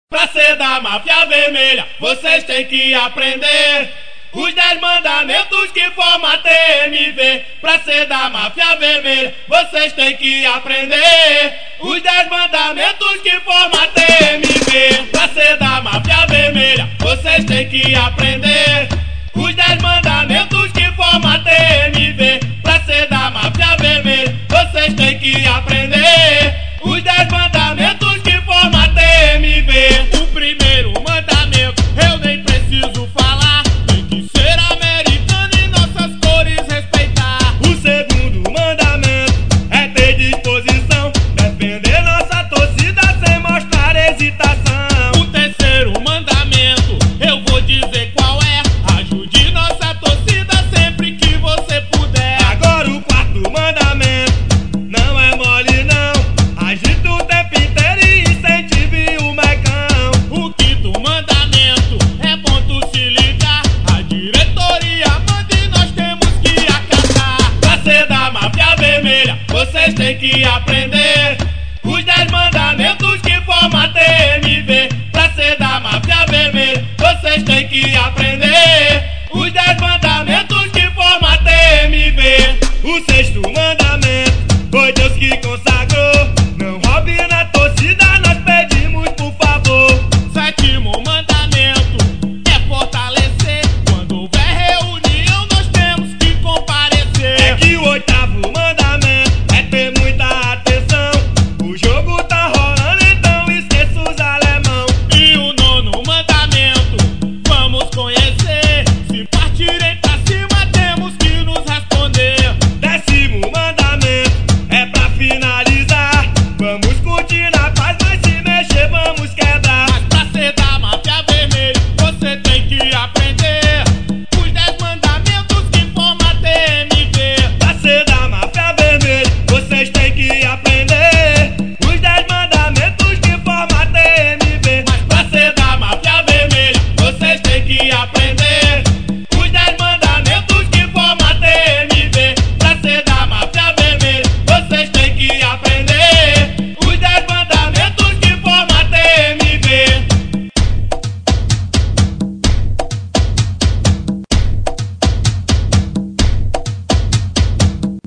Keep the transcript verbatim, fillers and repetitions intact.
Pra ser da máfia vermelha, vocês têm que aprender os dez mandamentos que formam a T M V. Pra ser da máfia vermelha, vocês têm que aprender os dez mandamentos que formam a T M V.